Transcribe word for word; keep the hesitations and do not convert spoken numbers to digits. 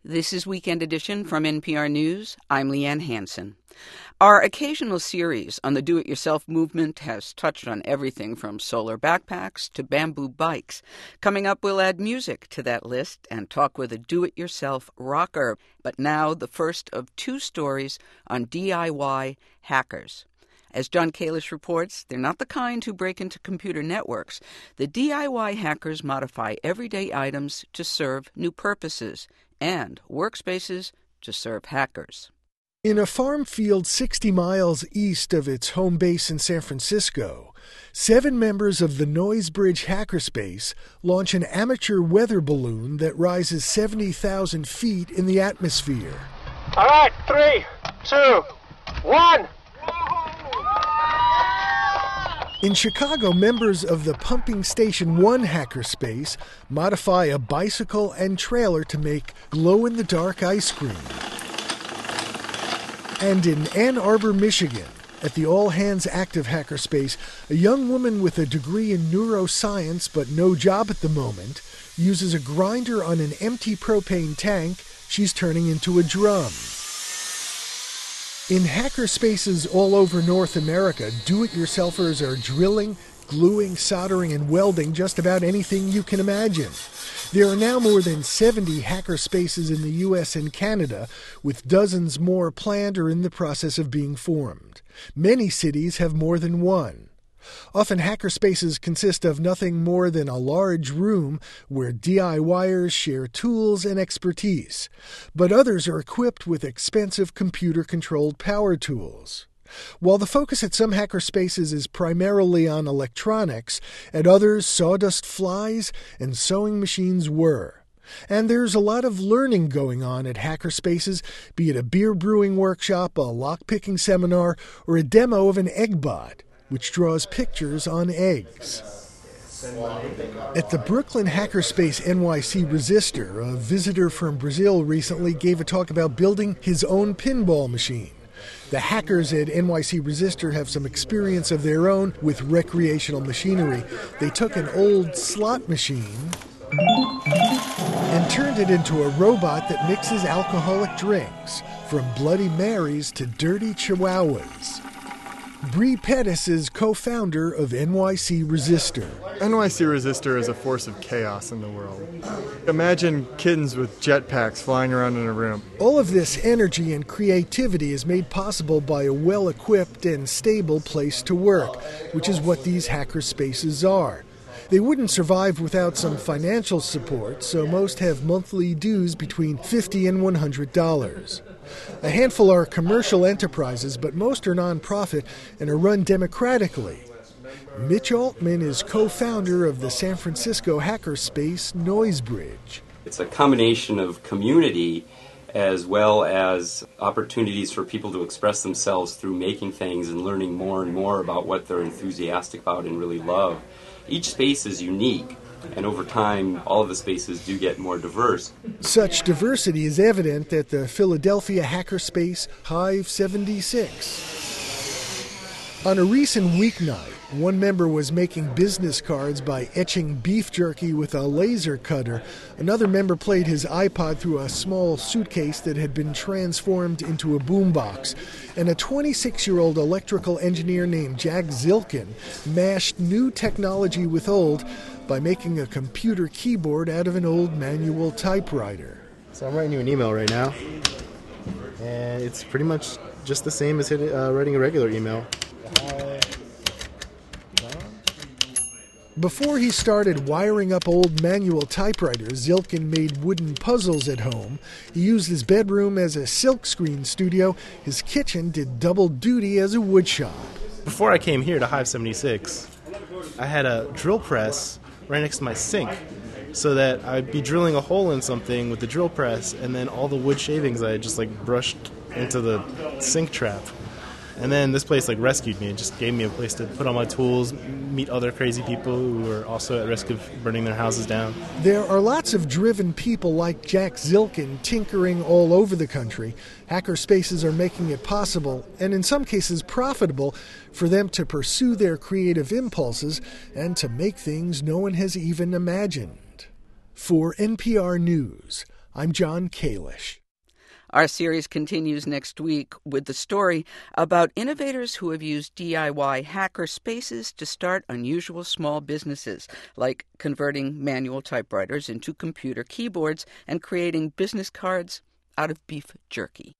This is Weekend Edition from N P R News. I'm Leanne Hansen. Our occasional series on the do-it-yourself movement has touched on everything from solar backpacks to bamboo bikes. Coming up, we'll add music to that list and talk with a do-it-yourself rocker. But now, the first of two stories on D I Y hackers. As John Kalish reports, they're not the kind who break into computer networks. The D I Y hackers modify everyday items to serve new purposes and workspaces to serve hackers. In a farm field sixty miles east of its home base in San Francisco, seven members of the Noisebridge hackerspace launch an amateur weather balloon that rises seventy thousand feet in the atmosphere. All right, three, two, one. In Chicago, members of the Pumping Station one hackerspace modify a bicycle and trailer to make glow-in-the-dark ice cream. And in Ann Arbor, Michigan, at the All Hands Active hackerspace, a young woman with a degree in neuroscience but no job at the moment uses a grinder on an empty propane tank she's turning into a drum. In hackerspaces all over North America, do-it-yourselfers are drilling, gluing, soldering, and welding just about anything you can imagine. There are now more than seventy hackerspaces in the U S and Canada, with dozens more planned or in the process of being formed. Many cities have more than one. Often hackerspaces consist of nothing more than a large room where DIYers share tools and expertise, but others are equipped with expensive computer-controlled power tools. While the focus at some hackerspaces is primarily on electronics, at others sawdust flies and sewing machines whir. And there's a lot of learning going on at hackerspaces, be it a beer brewing workshop, a lock-picking seminar, or a demo of an eggbot, which draws pictures on eggs. At the Brooklyn hackerspace N Y C Resistor, a visitor from Brazil recently gave a talk about building his own pinball machine. The hackers at N Y C Resistor have some experience of their own with recreational machinery. They took an old slot machine and turned it into a robot that mixes alcoholic drinks, from Bloody Marys to dirty Chihuahuas. Bree Pettis is co-founder of N Y C Resistor. N Y C Resistor is a force of chaos in the world. Imagine kittens with jetpacks flying around in a room. All of this energy and creativity is made possible by a well-equipped and stable place to work, which is what these hackerspaces are. They wouldn't survive without some financial support, so most have monthly dues between fifty dollars and one hundred dollars. A handful are commercial enterprises, but most are nonprofit and are run democratically. Mitch Altman is co-founder of the San Francisco hackerspace Noisebridge. It's a combination of community as well as opportunities for people to express themselves through making things and learning more and more about what they're enthusiastic about and really love. Each space is unique, and over time, all of the spaces do get more diverse. Such diversity is evident at the Philadelphia hackerspace Hive seventy-six. On a recent weeknight, one member was making business cards by etching beef jerky with a laser cutter. Another member played his iPod through a small suitcase that had been transformed into a boombox. And a twenty-six-year-old electrical engineer named Jack Zilkin mashed new technology with old by making a computer keyboard out of an old manual typewriter. So I'm writing you an email right now, and it's pretty much just the same as hit, uh, writing a regular email. Before he started wiring up old manual typewriters, Zilkin made wooden puzzles at home. He used his bedroom as a silkscreen studio. His kitchen did double duty as a wood shop. Before I came here to Hive seventy-six, I had a drill press right next to my sink, so that I'd be drilling a hole in something with the drill press, and then all the wood shavings I had just like brushed into the sink trap. And then this place like rescued me. It just gave me a place to put all my tools, meet other crazy people who are also at risk of burning their houses down. There are lots of driven people like Jack Zilkin tinkering all over the country. Hackerspaces are making it possible, and in some cases profitable, for them to pursue their creative impulses and to make things no one has even imagined. For N P R News, I'm John Kalish. Our series continues next week with the story about innovators who have used D I Y hacker spaces to start unusual small businesses, like converting manual typewriters into computer keyboards and creating business cards out of beef jerky.